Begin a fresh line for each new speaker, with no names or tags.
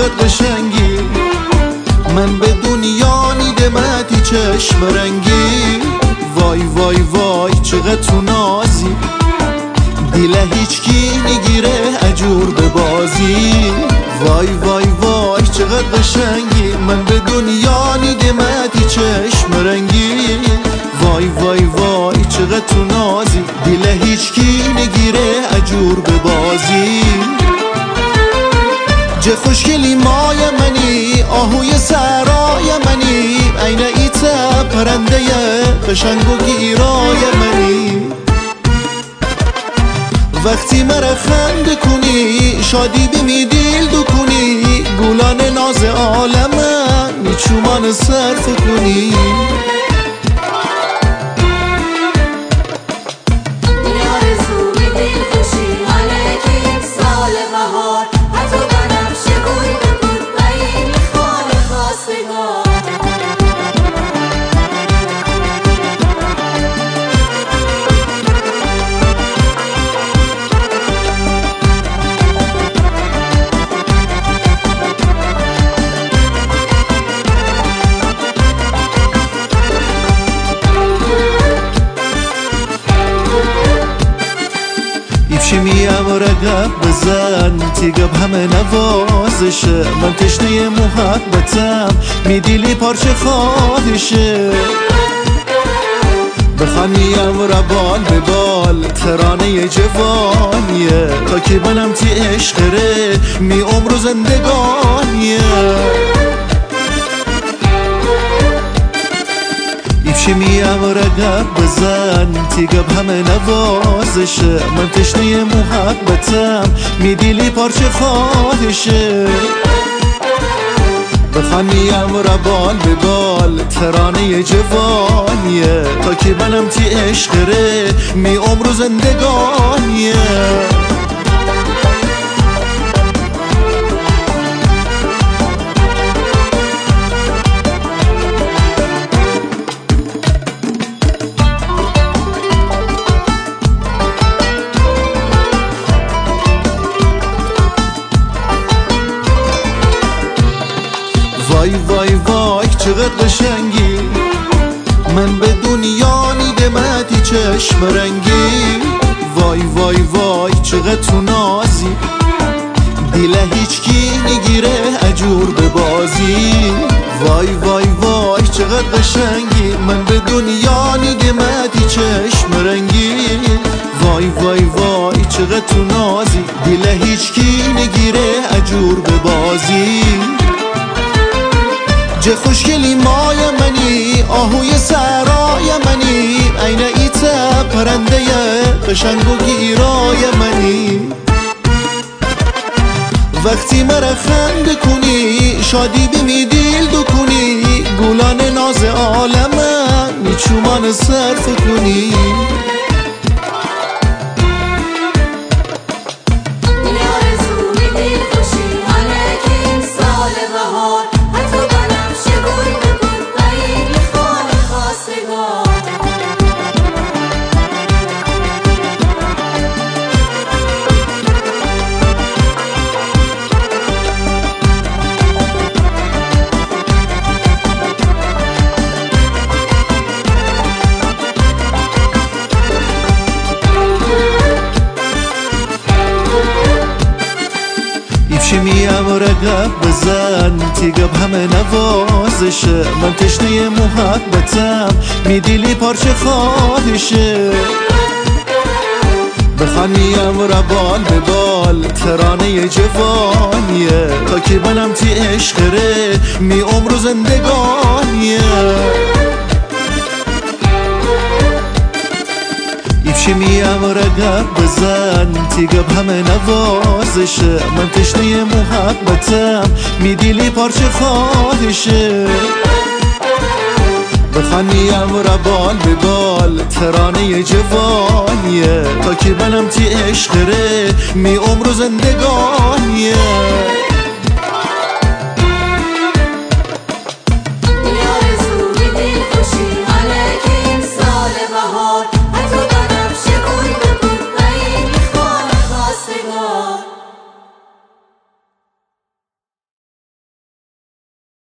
چقدر قشنگی، من به دنیا نیدمتی چشم رنگی. وای وای وای چقدر تو نازی، دیله هیچکی نگیره اجور به بازی. وای وای وای چقدر قشنگی، من به دنیا نیدمتی چشم رنگی. وای وای وای چقدر تو نازی، دیله هیچکی نگیره اجور به بازی. چه خوشگلی مای منی، آهوی سرای منی، عین ایت پرنده قشنگ و گیرای منی. وقتی مرا خنده کنی، شادی بمی دل دو کنی، گلان ناز عالمه میچومان صرف کنی. چی میم رقب بزن تیگب همه نوازشه، من تشنه محبتم میدیلی پارچه خواهشه. بخوانیم را بال به بال ترانه جوانیه، تا که منم تی عشقره می عمر زندگانیه. چی میم رقب بزن تیگب همه نوازشه، من تشنه محبتم میدیلی پارچه خواهشه. بخوانیم را بال به بال ترانه جوانیه، تا که منم تی عشقره می عمر زندگانیه. وای وای وای چقدر قشنگی، من به دنیا نیدمتی چشم رنگی. وای وای وای چقدر تو نازی، دیله هیچکی نگیره اجور به بازی. وای وای وای چقدر قشنگی، من به دنیا نیدمتی چشم رنگی. وای وای وای چقدر تو نازی، دیله هیچکی نگیره اجور به بازی. چه خوشگلی مای منی، آهوی سرای منی، عین ایت پرنده قشنگ و گیرای منی. وقتی مرا خنده کنی، شادی بمی دل دو کنی، گلان ناز عالمه میچومان صرف کنی. چی میم رقب بزن تیگب همه نوازشه، من تشنه محبتم میدیلی پارچه خواهشه. بخوانیم را بال به بال ترانه جوانیه، تا که منم تی عشقره می عمر زندگانیه. چی میم رقب بزن تیگب همه نوازشه، من تشنه محبتم میدیلی پارچه خواهشه. بخوانیم را بال به بال ترانه جوانیه، تا که منم تی عشقره می عمر زندگانیه.